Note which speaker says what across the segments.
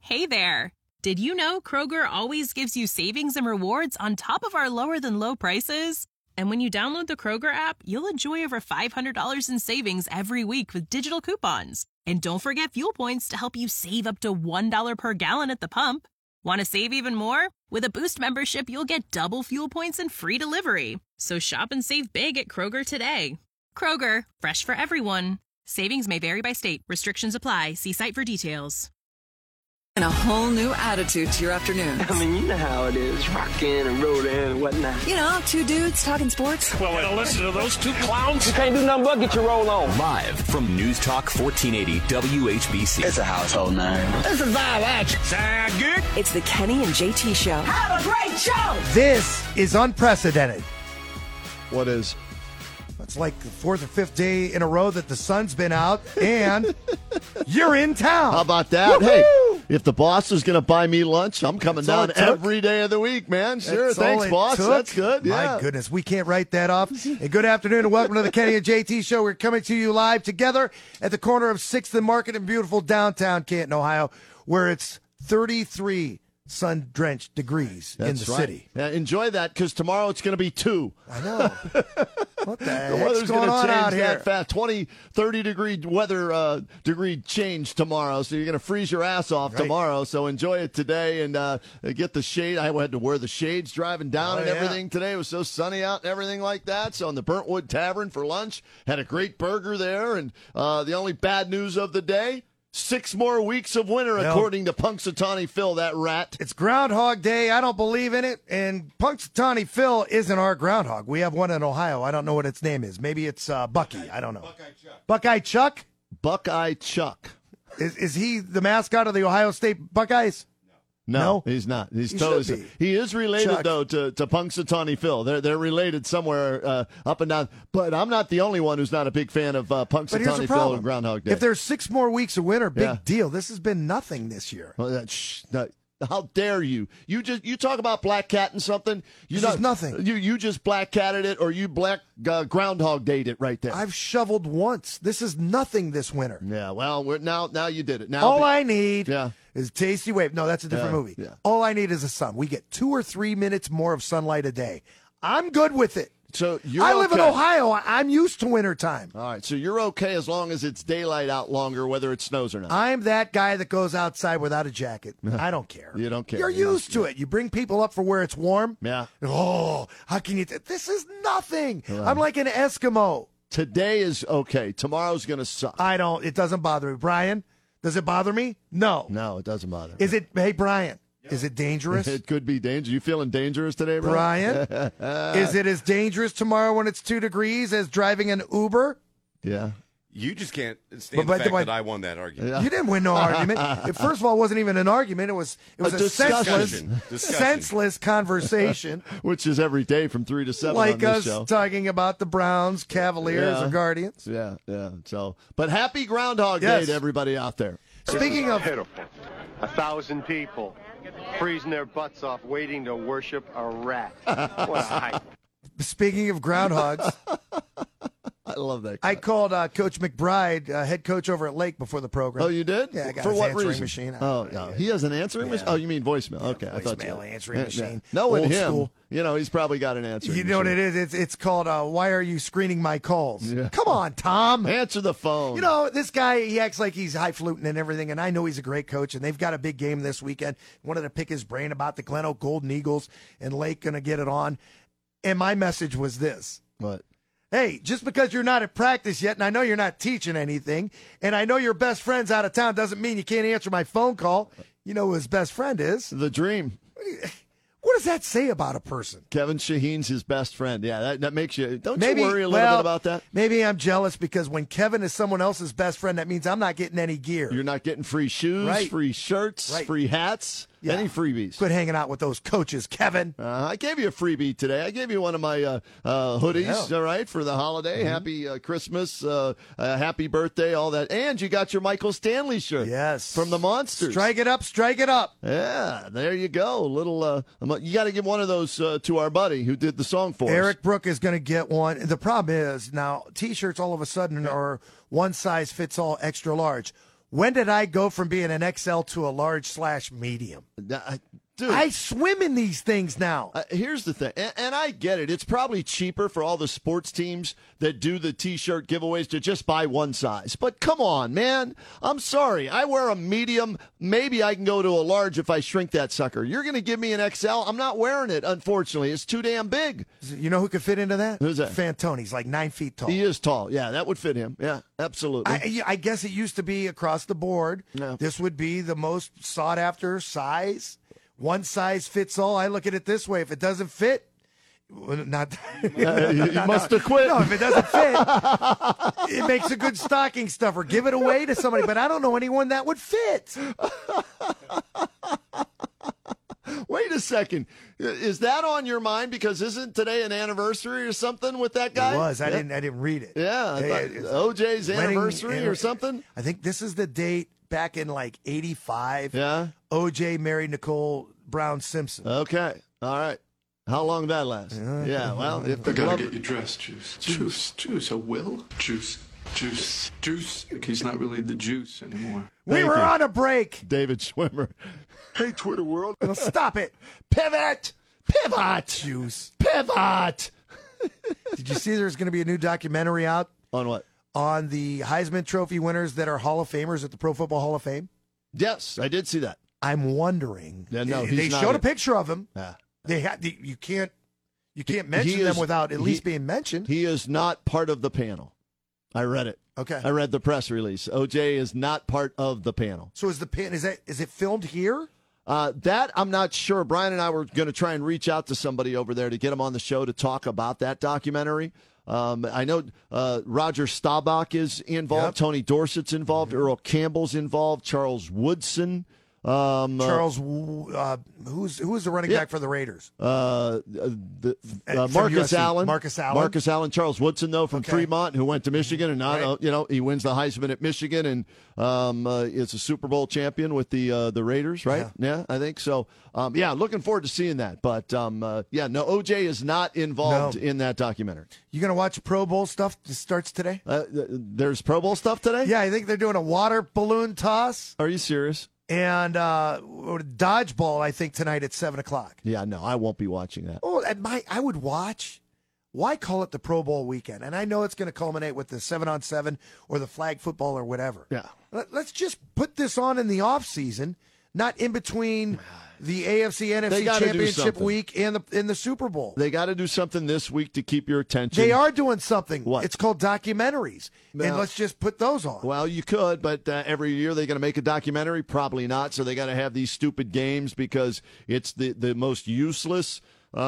Speaker 1: Hey there! Did you know Kroger always gives you savings and rewards on top of our lower-than-low prices? And when you download the Kroger app, you'll enjoy over $500 in savings every week with digital coupons. And don't forget fuel points to help you save up to $1 per gallon at the pump. Want to save even more? With a Boost membership, you'll get double fuel points and free delivery. So shop and save big at Kroger today. Kroger, fresh for everyone. Savings may vary by state. Restrictions apply. See site for details.
Speaker 2: And a whole new attitude to your afternoon.
Speaker 3: I mean, you know how it is, rocking and rolling and whatnot.
Speaker 2: You know, two dudes talking sports.
Speaker 4: Well, listen to those two clowns.
Speaker 3: You can't do nothing but get your roll on.
Speaker 5: Live from News Talk 1480 WHBC.
Speaker 3: It's a household name. This is Vibe Action.
Speaker 4: Sound good?
Speaker 2: It's the Kenny and JT Show.
Speaker 6: Have a great show!
Speaker 7: This is unprecedented.
Speaker 8: What is?
Speaker 7: It's like the fourth or fifth day in a row that the sun's been out, and you're in town.
Speaker 8: How about that?
Speaker 7: Woo-hoo!
Speaker 8: Hey, if the boss is going to buy me lunch, I'm coming
Speaker 7: That's all
Speaker 8: down
Speaker 7: it took.
Speaker 8: every day of the week, man. Sure,
Speaker 7: That's all
Speaker 8: thanks,
Speaker 7: it
Speaker 8: boss.
Speaker 7: took.
Speaker 8: That's good. Yeah.
Speaker 7: My goodness, we can't write that off. And good afternoon and welcome to the Kenny and JT Show. We're coming to you live together at the corner of 6th and Market in beautiful downtown Canton, Ohio, where it's 33 sun-drenched degrees in the
Speaker 8: right.
Speaker 7: city.
Speaker 8: Yeah, enjoy that because tomorrow it's going to be 2.
Speaker 7: I know. What the
Speaker 8: The
Speaker 7: heck's
Speaker 8: weather's
Speaker 7: going
Speaker 8: going to
Speaker 7: on
Speaker 8: change
Speaker 7: out here?
Speaker 8: that fast. 20, 30 degree weather degree change tomorrow. So you're going to freeze your ass off
Speaker 7: Right.
Speaker 8: tomorrow. So enjoy it today and get the shade. I had to wear the shades driving down and everything today. It was so sunny out and everything like that. So in the Burntwood Tavern for lunch, had a great burger there. And the only bad news of the day, 6 more weeks of winter,
Speaker 7: Well,
Speaker 8: according to Punxsutawney Phil, that rat.
Speaker 7: It's Groundhog Day. I don't believe in it. And Punxsutawney Phil isn't our groundhog. We have one in Ohio. I don't know what its name is. Maybe it's Bucky. I don't know. Buckeye Chuck?
Speaker 8: Buckeye Chuck.
Speaker 7: Is he the mascot of the Ohio State Buckeyes?
Speaker 8: No, he's not. He
Speaker 7: should be.
Speaker 8: He is related,
Speaker 7: Chuck.
Speaker 8: though, to Punxsutawney Phil. They're related somewhere up and down. But I'm not the only one who's not a big fan of
Speaker 7: But here's the
Speaker 8: Punxsutawney Phil
Speaker 7: problem.
Speaker 8: and Groundhog Day.
Speaker 7: If there's 6 more weeks of winter, big
Speaker 8: Yeah.
Speaker 7: deal. This has been nothing this year.
Speaker 8: Well, how dare you? You talk about black cat and something.
Speaker 7: This is nothing.
Speaker 8: You just black catted it, or you black Groundhog Dayed it right there.
Speaker 7: I've shoveled once. This is nothing this winter.
Speaker 8: Yeah. Well, now you did it. Now
Speaker 7: All I need
Speaker 8: Yeah.
Speaker 7: is Tasty Wave. No, that's a different
Speaker 8: Yeah,
Speaker 7: movie.
Speaker 8: yeah.
Speaker 7: All I need is the sun. We get 2 or 3 minutes more of sunlight a day. I'm good with it.
Speaker 8: So
Speaker 7: I live in
Speaker 8: okay.
Speaker 7: Ohio. I'm used to wintertime.
Speaker 8: All right. So you're okay as long as it's daylight out longer, whether it snows or not.
Speaker 7: I'm that guy that goes outside without a jacket. I don't care.
Speaker 8: You don't care.
Speaker 7: You're
Speaker 8: You don't-
Speaker 7: used to it. You bring people up for where it's warm.
Speaker 8: Yeah.
Speaker 7: Oh, how can you? This is nothing.
Speaker 8: Well.
Speaker 7: I'm like an Eskimo.
Speaker 8: Today is okay. Tomorrow's going to suck.
Speaker 7: It doesn't bother me. Brian, does it bother me? No.
Speaker 8: No, it doesn't bother.
Speaker 7: Is it, hey, Brian, is it dangerous?
Speaker 8: It could be dangerous. You feeling dangerous today, Brian?
Speaker 7: Brian, is it as dangerous tomorrow when it's 2 degrees as driving an Uber?
Speaker 8: Yeah.
Speaker 4: You just can't stand
Speaker 7: But
Speaker 4: the fact that I won that argument.
Speaker 8: Yeah.
Speaker 7: You didn't win no argument. First of all, it wasn't even an argument. It was a
Speaker 8: discussion.
Speaker 7: senseless conversation.
Speaker 8: Which is every day from 3 to 7 on
Speaker 7: Like
Speaker 8: this
Speaker 7: us
Speaker 8: show.
Speaker 7: talking about the Browns, Cavaliers,
Speaker 8: Yeah.
Speaker 7: or Guardians.
Speaker 8: Yeah, yeah. So, but happy Groundhog
Speaker 7: Yes.
Speaker 8: Day to everybody out there.
Speaker 7: Speaking of,
Speaker 9: Pitiful. 1,000 people freezing their butts off waiting to worship a rat. What a hype.
Speaker 7: speaking of groundhogs,
Speaker 8: I love that.
Speaker 7: I called Coach McBride, head coach over at Lake, before the program.
Speaker 8: Oh, you did?
Speaker 7: Yeah, I got
Speaker 8: For
Speaker 7: his
Speaker 8: what
Speaker 7: answering
Speaker 8: reason?
Speaker 7: machine.
Speaker 8: Oh, no. He has an answering machine? Oh, you mean voicemail. Okay. I thought
Speaker 7: Voicemail,
Speaker 8: you
Speaker 7: answering machine.
Speaker 8: Knowing
Speaker 7: Old
Speaker 8: him,
Speaker 7: school.
Speaker 8: he's probably got an answering
Speaker 7: You know what
Speaker 8: machine.
Speaker 7: it is? It's called Why Are You Screening My Calls?
Speaker 8: Yeah.
Speaker 7: Come on, Tom.
Speaker 8: Answer the phone.
Speaker 7: You know, this guy, he acts like he's highfalutin and everything, and I know he's a great coach, and they've got a big game this weekend. Wanted to pick his brain about the Glen Oak Golden Eagles, and Lake going to get it on. And my message was this.
Speaker 8: What?
Speaker 7: Hey, just because you're not at practice yet, and I know you're not teaching anything, and I know your best friend's out of town, doesn't mean you can't answer my phone call. You know who his best friend is.
Speaker 8: The Dream.
Speaker 7: What does that say about a person?
Speaker 8: Kevin Shaheen's his best friend. Yeah, that makes you. Don't
Speaker 7: Maybe,
Speaker 8: you worry a little bit about that?
Speaker 7: Maybe I'm jealous because when Kevin is someone else's best friend, that means I'm not getting any gear.
Speaker 8: You're not getting free shoes,
Speaker 7: Right.
Speaker 8: free shirts,
Speaker 7: Right.
Speaker 8: free hats,
Speaker 7: Yeah.
Speaker 8: any freebies.
Speaker 7: Quit hanging out with those coaches, Kevin.
Speaker 8: I gave you a freebie today. I gave you one of my hoodies,
Speaker 7: Yeah.
Speaker 8: all right, for the holiday.
Speaker 7: Mm-hmm.
Speaker 8: Happy Christmas, happy birthday, all that. And you got your Michael Stanley shirt.
Speaker 7: Yes.
Speaker 8: From the Monsters.
Speaker 7: Strike it up, strike it up.
Speaker 8: Yeah, there you go. Little, you got to give one of those to our buddy who did the song for us.
Speaker 7: Eric Brook is going to get one. The problem is now T-shirts all of a sudden are one size fits all extra large. When did I go from being an XL to a large/medium?
Speaker 8: Dude,
Speaker 7: I swim in these things now.
Speaker 8: Here's the thing, and I get it. It's probably cheaper for all the sports teams that do the T-shirt giveaways to just buy one size. But come on, man. I'm sorry. I wear a medium. Maybe I can go to a large if I shrink that sucker. You're going to give me an XL? I'm not wearing it, unfortunately. It's too damn big.
Speaker 7: You know who could fit into that?
Speaker 8: Who's that?
Speaker 7: Fantoni's, like 9 feet tall.
Speaker 8: He is tall. Yeah, that would fit him. Yeah, absolutely.
Speaker 7: I guess it used to be across the board.
Speaker 8: No.
Speaker 7: This would be the most sought-after size. One size fits all. I look at it this way. If it doesn't fit, you
Speaker 8: must have quit.
Speaker 7: No, if it doesn't fit, it makes a good stocking stuffer. Give it away to somebody, but I don't know anyone that would fit.
Speaker 8: Wait a second. Is that on your mind? Because isn't today an anniversary or something with that guy?
Speaker 7: It was. I didn't read it.
Speaker 8: Yeah. OJ's anniversary or something?
Speaker 7: I think this is the date back in like 85.
Speaker 8: Yeah.
Speaker 7: OJ married Nicole Brown Simpson.
Speaker 8: Okay. All right. How long did that last? Yeah, well, if
Speaker 6: I gotta get you dressed, Juice. I will. Juice. Like he's not really the juice anymore.
Speaker 7: We were on a break.
Speaker 8: David Schwimmer.
Speaker 6: Hey, Twitter world.
Speaker 7: Stop it.
Speaker 8: Pivot.
Speaker 7: Juice.
Speaker 8: Pivot.
Speaker 7: Did you see there's going to be a new documentary out?
Speaker 8: On what?
Speaker 7: On the Heisman Trophy winners that are Hall of Famers at the Pro Football Hall of Fame?
Speaker 8: Yes, I did see that.
Speaker 7: I'm wondering.
Speaker 8: Yeah, no,
Speaker 7: they showed a picture of him.
Speaker 8: Yeah.
Speaker 7: You can't mention them without at least being mentioned.
Speaker 8: He is not part of the panel. I read it.
Speaker 7: Okay.
Speaker 8: I read the press release. OJ is not part of the panel.
Speaker 7: So is it filmed here?
Speaker 8: That I'm not sure. Brian and I were going to try and reach out to somebody over there to get him on the show to talk about that documentary. I know Roger Staubach is involved. Yep. Tony Dorsett's involved. Mm-hmm. Earl Campbell's involved. Charles Woodson.
Speaker 7: Who's the running back for the Raiders?
Speaker 8: Marcus Allen.
Speaker 7: Marcus
Speaker 8: Allen. Charles Woodson, though, from Fremont, who went to Michigan, and now he wins the Heisman at Michigan, and is a Super Bowl champion with the Raiders, right? Yeah, I think so. Looking forward to seeing that. But OJ is not involved in that documentary.
Speaker 7: You gonna watch Pro Bowl stuff that starts today?
Speaker 8: There's Pro Bowl stuff today?
Speaker 7: Yeah, I think they're doing a water balloon toss.
Speaker 8: Are you serious?
Speaker 7: And dodgeball, I think, tonight at 7:00.
Speaker 8: Yeah, no, I won't be watching that.
Speaker 7: Oh, I would watch. Why call it the Pro Bowl weekend? And I know it's going to culminate with the 7-on-7 or the flag football or whatever.
Speaker 8: Yeah.
Speaker 7: Let's just put this on in the off season, not in between the AFC NFC Championship week and the Super Bowl.
Speaker 8: They got to do something this week to keep your attention.
Speaker 7: They are doing something.
Speaker 8: What?
Speaker 7: It's called documentaries. And let's just put those on.
Speaker 8: Well, you could, but every year they're going to make a documentary? Probably not. So they got to have these stupid games because it's the most useless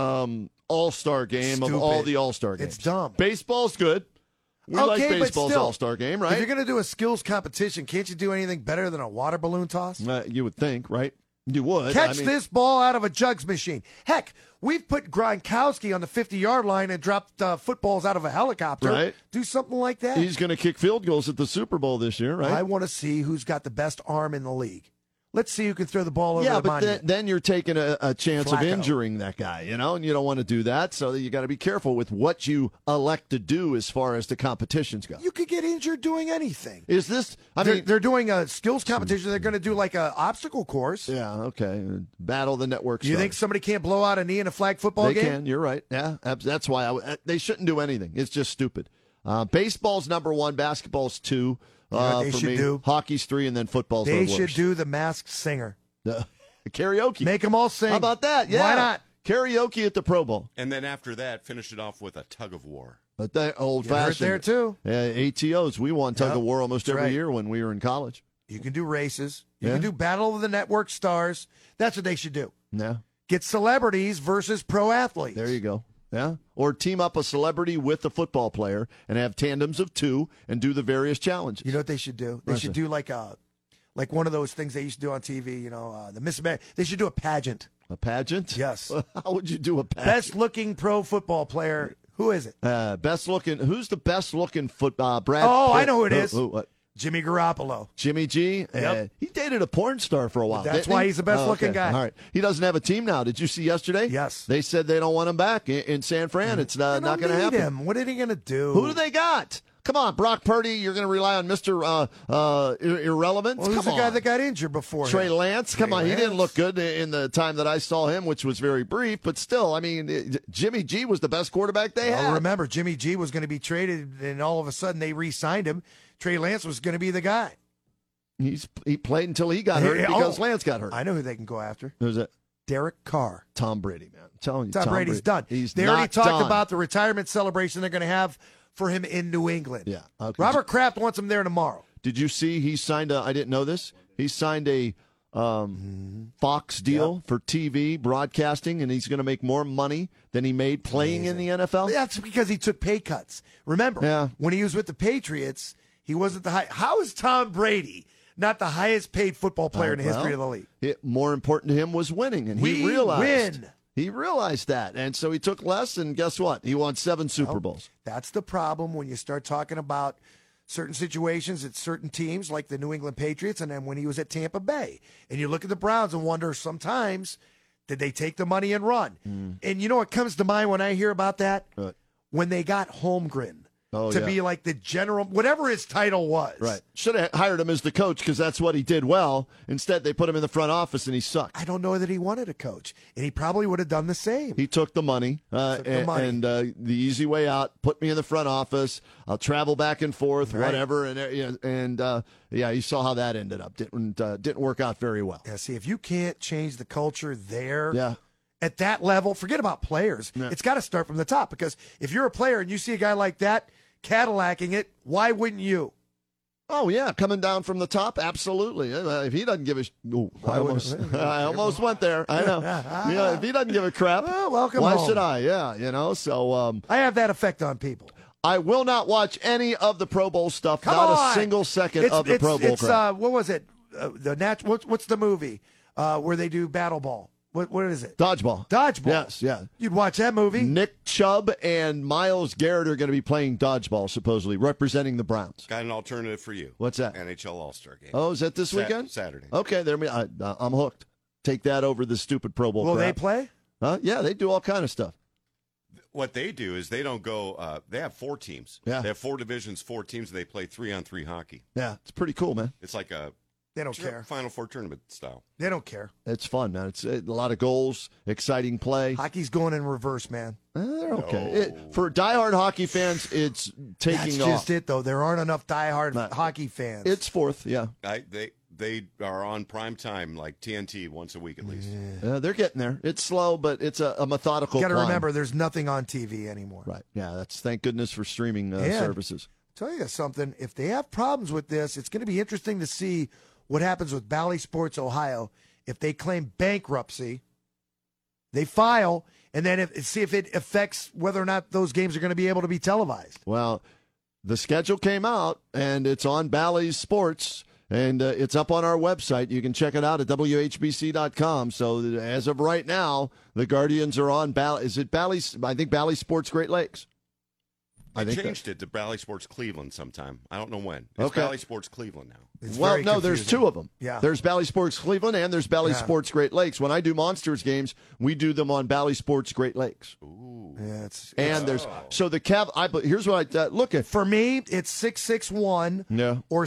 Speaker 8: all-star game of all the all-star games.
Speaker 7: It's dumb.
Speaker 8: Baseball's good. We like baseball's all-star game, right?
Speaker 7: If you're going to do a skills competition, can't you do anything better than a water balloon toss?
Speaker 8: You would think, right? You would.
Speaker 7: Catch this ball out of a jugs machine. Heck, we've put Gronkowski on the 50-yard line and dropped footballs out of a helicopter.
Speaker 8: Right.
Speaker 7: Do something like that.
Speaker 8: He's going to kick field goals at the Super Bowl this year, right?
Speaker 7: I want to see who's got the best arm in the league. Let's see who can throw the ball over the monument.
Speaker 8: Yeah, but then you're taking a chance of injuring that guy, and you don't want to do that. So you got to be careful with what you elect to do as far as the competitions go.
Speaker 7: You could get injured doing anything.
Speaker 8: Is this?
Speaker 7: They're doing a skills competition. They're going to do like an obstacle course.
Speaker 8: Yeah, okay. Battle the network.
Speaker 7: You think somebody can't blow out a knee in a flag football game?
Speaker 8: They can. You're right. Yeah, that's why they shouldn't do anything. It's just stupid. Baseball's number one. Basketball's two.
Speaker 7: They
Speaker 8: for
Speaker 7: should
Speaker 8: me.
Speaker 7: do.
Speaker 8: Hockey's three, and then football's
Speaker 7: They
Speaker 8: the
Speaker 7: should
Speaker 8: worst.
Speaker 7: do the Masked Singer.
Speaker 8: Karaoke.
Speaker 7: Make them all sing.
Speaker 8: How about that? Yeah.
Speaker 7: Why not?
Speaker 8: Karaoke at the Pro Bowl.
Speaker 4: And then after that, finish it off with a tug of war.
Speaker 8: But that old-fashioned.
Speaker 7: there, too.
Speaker 8: ATOs. We won tug of war almost every year when we were in college.
Speaker 7: You can do races. You can do Battle of the Network Stars. That's what they should do.
Speaker 8: Yeah.
Speaker 7: Get celebrities versus pro athletes.
Speaker 8: There you go. Yeah. Or team up a celebrity with a football player and have tandems of two and do the various challenges.
Speaker 7: You know what they should do? They should do like one of those things they used to do on TV, the Miss America. They should do a pageant.
Speaker 8: A pageant?
Speaker 7: Yes.
Speaker 8: How would you do a pageant?
Speaker 7: Best looking pro football player. Who is it?
Speaker 8: Best looking. Who's the best looking football? Brad.
Speaker 7: Oh, I know who it is.
Speaker 8: What?
Speaker 7: Jimmy Garoppolo.
Speaker 8: Jimmy G?
Speaker 7: Yep.
Speaker 8: He dated a porn star for a while.
Speaker 7: That's why he's the best looking guy.
Speaker 8: All right. He doesn't have a team now. Did you see yesterday?
Speaker 7: Yes.
Speaker 8: They said they don't want him back in San Fran. It's not going to happen.
Speaker 7: Him. What are they going to do?
Speaker 8: Who do they got? Come on, Brock Purdy, you're going to rely on Mr. Irrelevant?
Speaker 7: Well, who's the guy that got injured before
Speaker 8: Trey
Speaker 7: him?
Speaker 8: Lance? Come on, he didn't look good in the time that I saw him, which was very brief, but still, I mean, Jimmy G was the best quarterback they had.
Speaker 7: Remember, Jimmy G was going to be traded, and all of a sudden they re-signed him. Trey Lance was going to be the guy.
Speaker 8: He played until he got hurt because Lance got hurt.
Speaker 7: I know who they can go after.
Speaker 8: Who's it?
Speaker 7: Derek Carr.
Speaker 8: Tom Brady, man. I'm telling you,
Speaker 7: Tom Brady's done. They already talked about the retirement celebration they're going to have for him in New England.
Speaker 8: Yeah. Okay.
Speaker 7: Robert Kraft wants him there tomorrow.
Speaker 8: Did you see he signed I didn't know this. He signed a Fox deal for TV broadcasting, and he's going to make more money than he made playing in the NFL?
Speaker 7: That's because he took pay cuts. Remember, when he was with the Patriots, he wasn't the high. How is Tom Brady not the highest paid football player in the history of the league?
Speaker 8: More important to him was winning, and he realized that. And so he took less, and guess what? He won 7 Super Bowls.
Speaker 7: That's the problem when you start talking about certain situations at certain teams like the New England Patriots, and then when he was at Tampa Bay. And you look at the Browns and wonder sometimes, did they take the money and run? And you know what comes to mind when I hear about that? When they got Holmgren. Be like the general, whatever his title was.
Speaker 8: Right. Should have hired him as the coach because that's what he did well. Instead, they put him in the front office and he sucked.
Speaker 7: I don't know that he wanted a coach, and he probably would have done the same.
Speaker 8: He took the money, and the easy way out, put me in the front office. I'll travel back and forth, whatever. And you saw how that ended up. Didn't work out very well.
Speaker 7: Yeah, see, if you can't change the culture there. At that level, forget about players. Yeah. It's got to start from the top, because if you're a player and you see a guy like that Cadillacing it, why wouldn't you?
Speaker 8: Oh, yeah, coming down from the top, absolutely. If he doesn't give I almost went there. I know. If he doesn't give a crap,
Speaker 7: welcome
Speaker 8: why
Speaker 7: home.
Speaker 8: should I? Yeah, so...
Speaker 7: I have that effect on people.
Speaker 8: I will not watch any of the Pro Bowl stuff, not a single second of the Pro Bowl crap.
Speaker 7: What was it? What's the movie where they do battle ball? What is it?
Speaker 8: Dodgeball.
Speaker 7: Dodgeball.
Speaker 8: Yes.
Speaker 7: You'd watch that movie.
Speaker 8: Nick Chubb and Myles Garrett are going to be playing dodgeball, supposedly, representing the Browns.
Speaker 4: Got an alternative for you.
Speaker 8: What's that?
Speaker 4: NHL All-Star Game.
Speaker 8: Oh, is that this weekend?
Speaker 4: Saturday.
Speaker 8: Okay, I'm hooked. Take that over the stupid Pro Bowl
Speaker 7: crap. Will
Speaker 8: they
Speaker 7: play?
Speaker 8: Yeah, they do all kind of stuff.
Speaker 4: What they do is they don't go they have 4 teams.
Speaker 8: Yeah.
Speaker 4: They have 4 divisions, 4 teams, and they play 3-on-3 hockey.
Speaker 8: Yeah, it's pretty cool, man.
Speaker 4: It's like
Speaker 7: they don't care.
Speaker 4: Final Four tournament style.
Speaker 7: They don't care.
Speaker 8: It's fun, man. It's a lot of goals, exciting play.
Speaker 7: Hockey's going in reverse, man.
Speaker 8: They're okay. For diehard hockey fans, it's taking off.
Speaker 7: That's just it, though. There aren't enough diehard hockey fans.
Speaker 8: It's 4th, yeah.
Speaker 4: They are on prime time, like TNT, once a week at least.
Speaker 8: They're getting there. It's slow, but it's a methodical
Speaker 7: You got to
Speaker 8: climb.
Speaker 7: remember, there's nothing on TV anymore.
Speaker 8: Right. Yeah, that's thank goodness for streaming services.
Speaker 7: Tell you something. If they have problems with this, it's going to be interesting to see what happens with Bally Sports Ohio. If they claim bankruptcy, they file, and then see if it affects whether or not those games are going to be able to be televised.
Speaker 8: Well, the schedule came out, and it's on Bally Sports, and it's up on our website. You can check it out at WHBC.com. So as of right now, the Guardians are on Bally. Is it Bally? I think Bally Sports Great Lakes.
Speaker 4: They changed it to Bally Sports Cleveland sometime. I don't know when. It's Bally Sports Cleveland now.
Speaker 8: Well, no, there's 2 of them.
Speaker 7: Yeah.
Speaker 8: There's Bally Sports Cleveland and there's Bally Sports Great Lakes. When I do Monsters games, we do them on Bally Sports Great Lakes.
Speaker 4: Ooh.
Speaker 7: Yeah,
Speaker 8: so the here's what I look at.
Speaker 7: For me, it's 661 or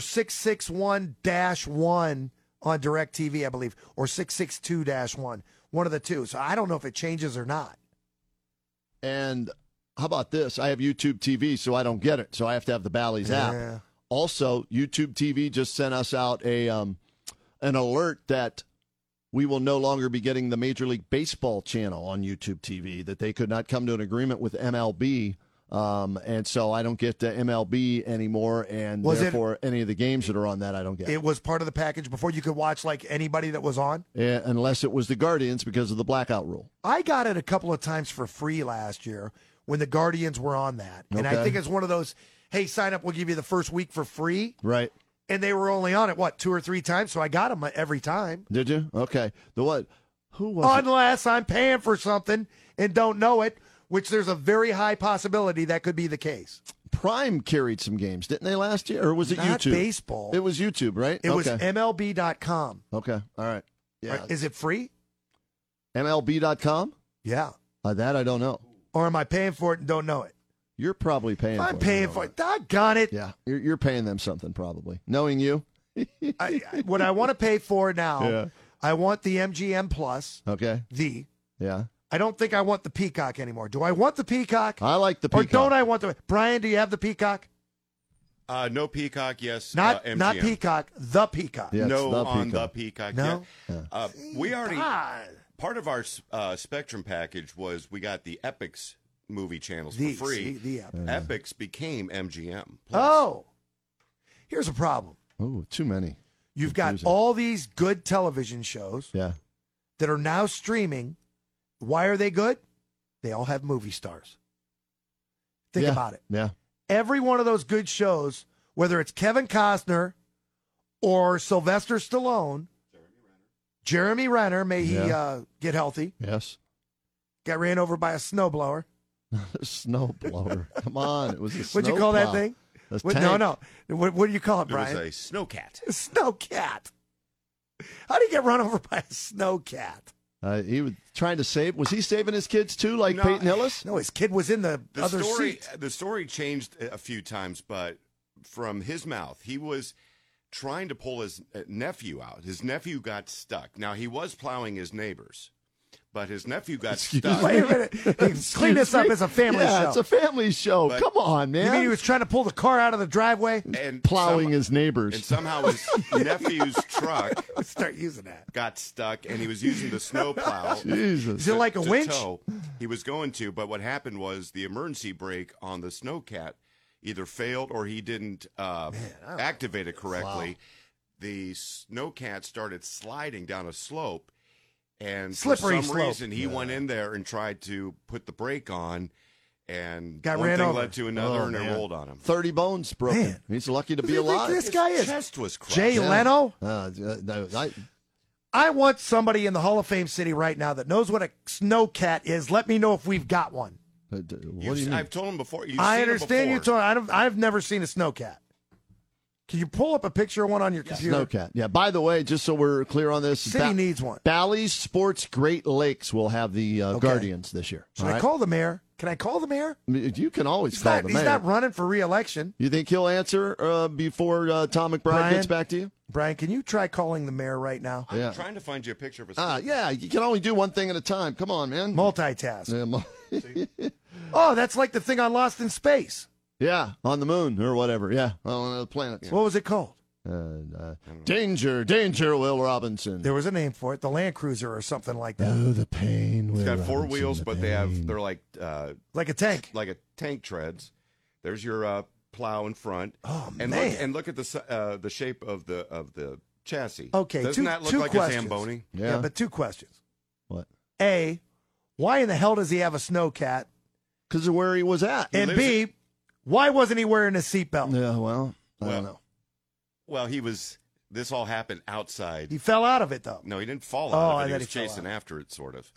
Speaker 7: 661-1 on DirecTV, I believe, or 662-1. One of the two. So I don't know if it changes or not.
Speaker 8: And how about this? I have YouTube TV, so I don't get it. So I have to have the Bally's app. Also, YouTube TV just sent us out an alert that we will no longer be getting the Major League Baseball channel on YouTube TV, that they could not come to an agreement with MLB. And so I don't get MLB anymore, and therefore any of the games that are on that I don't get.
Speaker 7: It was part of the package before. You could watch like anybody that was on?
Speaker 8: Unless it was the Guardians because of the blackout rule.
Speaker 7: I got it a couple of times for free last year when the Guardians were on that. And I think it's one of those, hey, sign up, we'll give you the first week for free.
Speaker 8: Right.
Speaker 7: And they were only on it, 2 or 3 times, so I got them every time.
Speaker 8: Did you? Okay. Who was
Speaker 7: Unless I'm paying for something and don't know it, which there's a very high possibility that could be the case.
Speaker 8: Prime carried some games, didn't they, last year? Or was it
Speaker 7: Not
Speaker 8: YouTube?
Speaker 7: Baseball.
Speaker 8: It was YouTube, right?
Speaker 7: It was MLB.com.
Speaker 8: Okay. All right. Yeah.
Speaker 7: Right. Is it free?
Speaker 8: MLB.com?
Speaker 7: Yeah.
Speaker 8: That I don't know.
Speaker 7: Or am I paying for it and don't know it?
Speaker 8: You're probably paying for it.
Speaker 7: I'm paying for it. Doggone it.
Speaker 8: Yeah, you're paying them something probably. Knowing you.
Speaker 7: What I want to pay for now,
Speaker 8: Yeah.
Speaker 7: I want the MGM Plus.
Speaker 8: Okay.
Speaker 7: Yeah. I don't think I want the Peacock anymore. Do I want the Peacock?
Speaker 8: I like the Peacock.
Speaker 7: Or don't I want the... Brian, do you have the Peacock?
Speaker 4: No Peacock, yes.
Speaker 7: Not
Speaker 4: MGM.
Speaker 7: Peacock, the Peacock.
Speaker 8: Yeah,
Speaker 4: no
Speaker 8: the
Speaker 4: on
Speaker 8: Peacock.
Speaker 4: the Peacock.
Speaker 7: No?
Speaker 4: Yeah. We already...
Speaker 7: God.
Speaker 4: Part of our Spectrum package was we got the Epix movie channels for free.
Speaker 7: The
Speaker 4: Epix became MGM.
Speaker 7: Oh. Here's a problem.
Speaker 8: Oh, too many.
Speaker 7: You've got all these good television shows that are now streaming. Why are they good? They all have movie stars. Think about it.
Speaker 8: Yeah.
Speaker 7: Every one of those good shows, whether it's Kevin Costner or Sylvester Stallone, Jeremy Renner, may he get healthy.
Speaker 8: Yes.
Speaker 7: Got ran over by a snowblower.
Speaker 8: Snowblower. Come on. It was a
Speaker 7: What'd you call that thing? No. What do you call it, Brian?
Speaker 4: It was a snowcat.
Speaker 7: A snowcat. How do you get run over by a snowcat?
Speaker 8: He was trying to save. Was he saving his kids too, like Peyton Hillis?
Speaker 7: No, his kid was in the other seat.
Speaker 4: The story changed a few times, but from his mouth, he was trying to pull his nephew out. His nephew got stuck. Now, he was plowing his neighbors, but his nephew got stuck.
Speaker 7: Wait a minute. Clean this up as a family show.
Speaker 8: Yeah, it's a family show.
Speaker 4: But-
Speaker 8: Come on, man.
Speaker 7: You mean he was trying to pull the car out of the driveway?
Speaker 4: And
Speaker 8: plowing his neighbors.
Speaker 4: And somehow his nephew's truck
Speaker 7: Let's start using that.
Speaker 4: got stuck, and he was using the snow plow.
Speaker 8: Jesus.
Speaker 7: Is it like a
Speaker 4: to
Speaker 7: winch?
Speaker 4: tow. He was going to, but what happened was the emergency brake on the snowcat either failed or he didn't activate it correctly.
Speaker 7: Wow.
Speaker 4: The snowcat started sliding down a slope, and
Speaker 7: Slippery
Speaker 4: for some
Speaker 7: slope.
Speaker 4: reason he went in there and tried to put the brake on, and
Speaker 7: Got
Speaker 4: one
Speaker 7: ran
Speaker 4: thing
Speaker 7: over.
Speaker 4: led to another, and it
Speaker 8: man.
Speaker 4: rolled on him.
Speaker 8: 30 bones broken.
Speaker 7: Man.
Speaker 8: He's lucky to
Speaker 7: Who
Speaker 8: be
Speaker 7: do you think
Speaker 8: alive.
Speaker 7: this guy is?
Speaker 4: Chest was crushed.
Speaker 7: Jay Leno?
Speaker 8: No,
Speaker 7: I want somebody in the Hall of Fame city right now that knows what a snowcat is. Let me know if we've got one.
Speaker 8: what do you mean?
Speaker 4: I've told him before. You've
Speaker 7: I
Speaker 4: seen
Speaker 7: understand
Speaker 4: him
Speaker 7: you
Speaker 4: before.
Speaker 7: told. I've never seen a snowcat. Can you pull up a picture of one on your computer?
Speaker 8: Snowcat. Yeah, by the way, just so we're clear on this.
Speaker 7: City needs one.
Speaker 8: Bally's Sports Great Lakes will have the Guardians this year.
Speaker 7: Should
Speaker 8: all
Speaker 7: I
Speaker 8: right?
Speaker 7: call the mayor? Can I call the mayor?
Speaker 8: You can always
Speaker 7: He's
Speaker 8: call
Speaker 7: not,
Speaker 8: the
Speaker 7: he's
Speaker 8: mayor.
Speaker 7: not running for re-election.
Speaker 8: You think he'll answer before Tom McBride
Speaker 7: Brian?
Speaker 8: gets back to you?
Speaker 7: Brian, can you try calling the mayor right now?
Speaker 8: Yeah.
Speaker 4: I'm trying to find you a picture of a
Speaker 8: Yeah, you can only do one thing at a time. Come on, man.
Speaker 7: Multitask.
Speaker 8: Yeah,
Speaker 7: Oh, that's like the thing on Lost in Space.
Speaker 8: yeah, on the moon or whatever. Yeah, on another planet.
Speaker 7: What was it called?
Speaker 8: Danger, danger, Will Robinson.
Speaker 7: There was a name for it, the Land Cruiser or something like that.
Speaker 8: Oh, the pain.
Speaker 4: It's
Speaker 8: Will
Speaker 4: got four
Speaker 8: Robinson,
Speaker 4: wheels,
Speaker 8: the
Speaker 4: but
Speaker 8: pain.
Speaker 4: they're like
Speaker 7: Like a tank.
Speaker 4: tank treads. There's your plow in front.
Speaker 7: Oh,
Speaker 4: and
Speaker 7: man.
Speaker 4: Look at the shape of the chassis.
Speaker 7: Okay,
Speaker 4: doesn't
Speaker 7: two-
Speaker 4: that look
Speaker 7: two
Speaker 4: like
Speaker 7: questions.
Speaker 4: a Zamboni?
Speaker 7: Yeah, but two questions.
Speaker 8: What?
Speaker 7: A, why in the hell does he have a snowcat?
Speaker 8: Because of where he was at.
Speaker 7: And B, why wasn't he wearing a seatbelt?
Speaker 8: Yeah, well, I don't know.
Speaker 4: Well, this all happened outside.
Speaker 7: He fell out of it, though.
Speaker 4: No, he didn't fall
Speaker 7: Oh,
Speaker 4: out
Speaker 7: I
Speaker 4: of it. He
Speaker 7: thought
Speaker 4: was
Speaker 7: he fell
Speaker 4: chasing
Speaker 7: out.
Speaker 4: after it, sort of.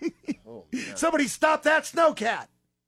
Speaker 7: Somebody stop that snowcat.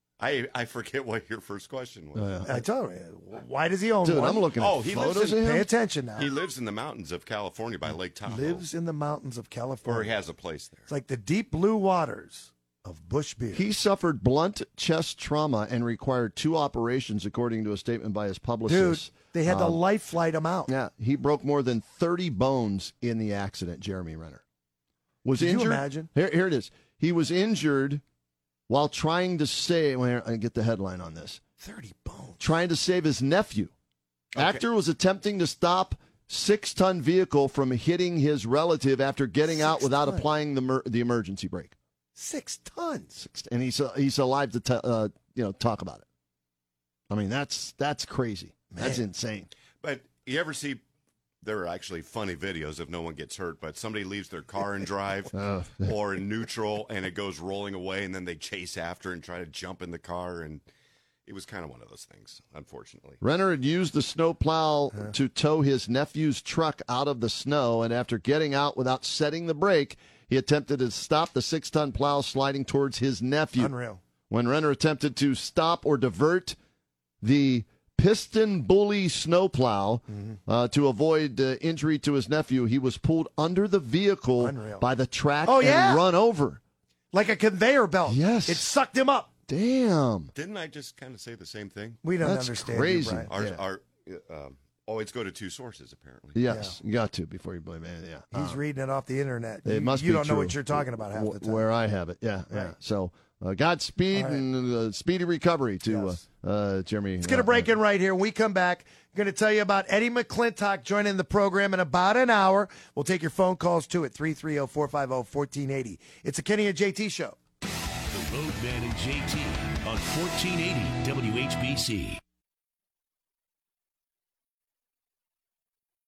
Speaker 4: I forget what your first question was.
Speaker 7: I told you. Why does he own
Speaker 8: Dude,
Speaker 7: one?
Speaker 8: I'm looking at
Speaker 4: he
Speaker 8: photos
Speaker 4: lives
Speaker 8: of
Speaker 4: in,
Speaker 8: him.
Speaker 7: Pay attention now.
Speaker 4: He lives in the mountains of California by Lake Tahoe.
Speaker 7: Lives in the mountains of
Speaker 4: or
Speaker 7: California.
Speaker 4: he has a place there.
Speaker 7: It's like the deep blue waters of Bush Beer.
Speaker 8: He suffered blunt chest trauma and required 2 operations, according to a statement by his
Speaker 7: Dude,
Speaker 8: publicist.
Speaker 7: they had to life flight him out.
Speaker 8: Yeah, he broke more than 30 bones in the accident, Jeremy Renner. Was
Speaker 7: Could you
Speaker 8: injured.
Speaker 7: imagine?
Speaker 8: Here it is. He was injured while trying to save. Well, I get the headline on this.
Speaker 7: 30 bones.
Speaker 8: Trying to save his nephew.
Speaker 4: Okay.
Speaker 8: Actor was attempting to stop 6-ton vehicle from hitting his relative after getting out
Speaker 7: 6
Speaker 8: without
Speaker 7: ton.
Speaker 8: applying the emergency brake.
Speaker 7: 6 tons.
Speaker 8: And he's alive to talk about it. I mean, that's crazy. That's
Speaker 7: Man.
Speaker 8: insane.
Speaker 4: But you ever see, there are actually funny videos if no one gets hurt, but somebody leaves their car in drive or in neutral and it goes rolling away and then they chase after and try to jump in the car. And it was kind of one of those things, unfortunately.
Speaker 8: Renner had used the snowplow to tow his nephew's truck out of the snow, and after getting out without setting the brake, he attempted to stop the 6-ton plow sliding towards his nephew.
Speaker 7: Unreal.
Speaker 8: When Renner attempted to stop or divert the piston bully snowplow to avoid injury to his nephew, he was pulled under the vehicle
Speaker 7: Unreal.
Speaker 8: by the track
Speaker 7: Oh, yeah.
Speaker 8: and run over.
Speaker 7: Like a conveyor belt.
Speaker 8: Yes.
Speaker 7: It sucked him up.
Speaker 8: Damn.
Speaker 4: Didn't I just kind of say the same thing?
Speaker 7: We don't
Speaker 8: That's
Speaker 7: understand
Speaker 8: crazy.
Speaker 7: you, Brian.
Speaker 4: Always go to two sources, apparently.
Speaker 8: Yes, you got to before you blame it. Yeah.
Speaker 7: He's reading it off the internet.
Speaker 8: It must
Speaker 7: you
Speaker 8: be
Speaker 7: don't know
Speaker 8: true.
Speaker 7: what you're talking about half the time.
Speaker 8: Where I have it, yeah. So, Godspeed and speedy recovery to Jeremy.
Speaker 7: Let's get a break in right here. When we come back, I'm going to tell you about Eddie McClintock joining the program in about an hour. We'll take your phone calls, too, at 330-450-1480. It's a Kenny and JT show.
Speaker 10: The Roadman and JT on 1480 WHBC.